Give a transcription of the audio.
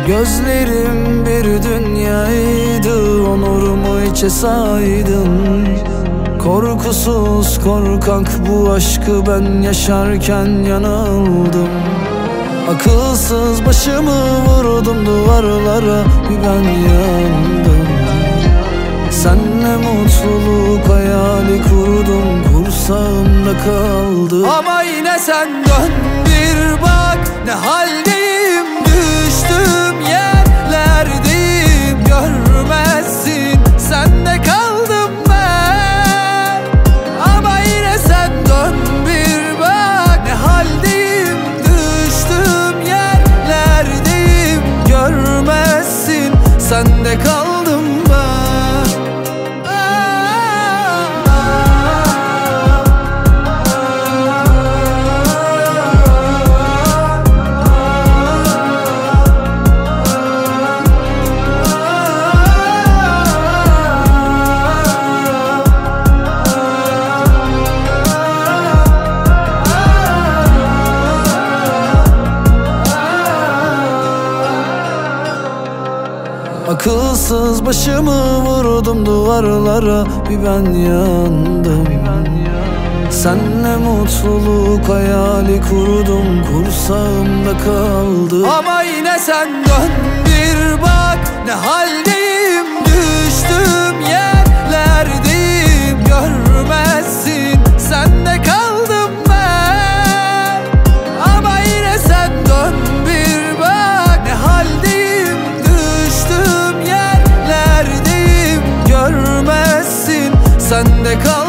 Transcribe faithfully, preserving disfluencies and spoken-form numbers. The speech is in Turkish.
Gözlerim bir dünyaydı, onurumu içe saydım. Korkusuz korkak bu aşkı ben yaşarken yanıldım. Akılsız başımı vurdum duvarlara, bir ben yandım. Senle mutluluk hayali kurdum, kursağımda kaldı. Ama yine sen dön bir bak, ne haldeyim, düştüm yerlerdeyim. Görmezsin, sende kaldım ben. Ama yine sen dön bir bak, ne haldeyim, düştüm yerlerdeyim. Görmezsin, sende kaldım ben. Akılsız başımı vurdum duvarlara, bir ben yandım. Senle mutluluk hayali kurdum, kursağımda kaldı. Ama yine sen dön bir bak, ne haldeyim, düştüm yerlerdeyim. Görmezsin, sende kaldım ben. Ama yine sen dön bir bak, ne haldeyim, düştüm yerlerdeyim. Görmezsin, sende kaldım.